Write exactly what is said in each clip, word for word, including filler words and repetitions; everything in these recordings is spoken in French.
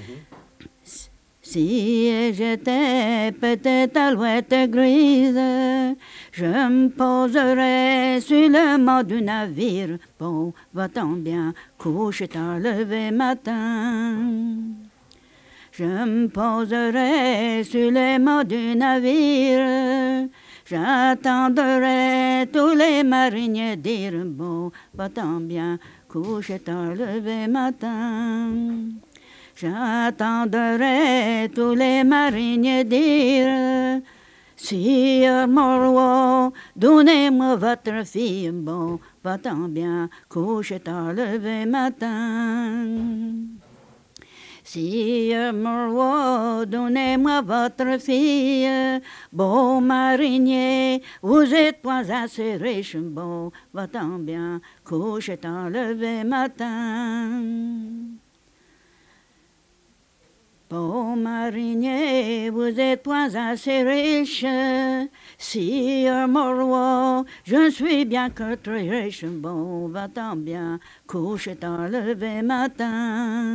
Si j'étais peut-être alouette grise, je me poserais sur le mât du navire. Bon, va-t'en bien, couche tard, lever matin. Je me poserais sur les mâts du navire. J'attendrai tous les mariniers dire bon, va-t'en bien, couche tard, lever matin. J'attendrai tous les mariniers dire Sire mon roi, donnez-moi votre fille, bon, va-t'en bien, couche tard, lever matin. Sire mon roi, donnez-moi votre fille, bon marinier, vous êtes pas assez riche, bon, va-t'en bien, couche tard, lever matin. Bon marinier, vous êtes pas assez riche, sire mon roi, je suis bien que très riche, bon, va-t'en bien, couche tard, lever matin.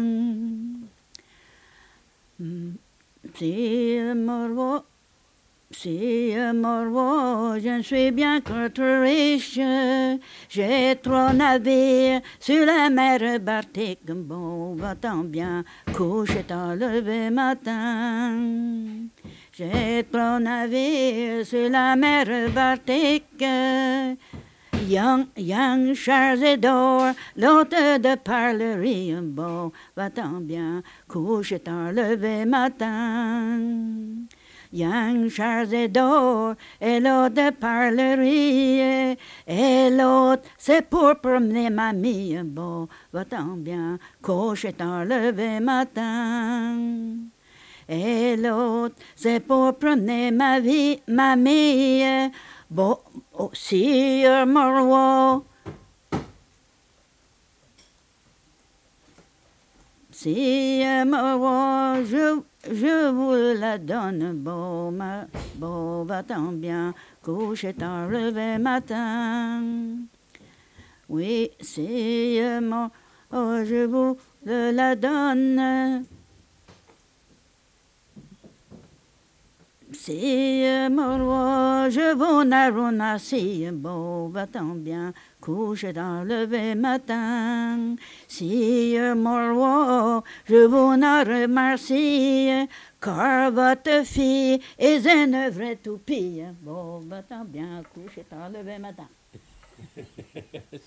Sire mon roi, sire mon roi, je ne suis bien que très riche, j'ai trois navires sur la mer Baltique, bon, va-t'en bien, couche tard, lever matin. J'ai trois navires sur la mer Baltique, Young, young Charles et d'or, l'autre de parlerie, bon, va-t'en bien, couche tard, lever matin. Young Charles et d'or, et l'autre de parlerie, et l'autre, c'est pour promener mamie, bon, va-t'en bien, couche tard, lever matin. Et l'autre, c'est pour promener ma vie, mamie, bon, oh, sire mon roi, sire mon roi, je, je vous la donne, bon, ma, bon, va-t'en bien, couche tard, lever matin. Oui, sire mon roi, je vous la donne. Sire mon roi, je vous remercie, bon, va-t'en bien, couche tard, lever matin. Sire mon roi, je vous remercie, car votre fille est une vraie toupie, bon, va-t'en bien, couche tard, lever matin.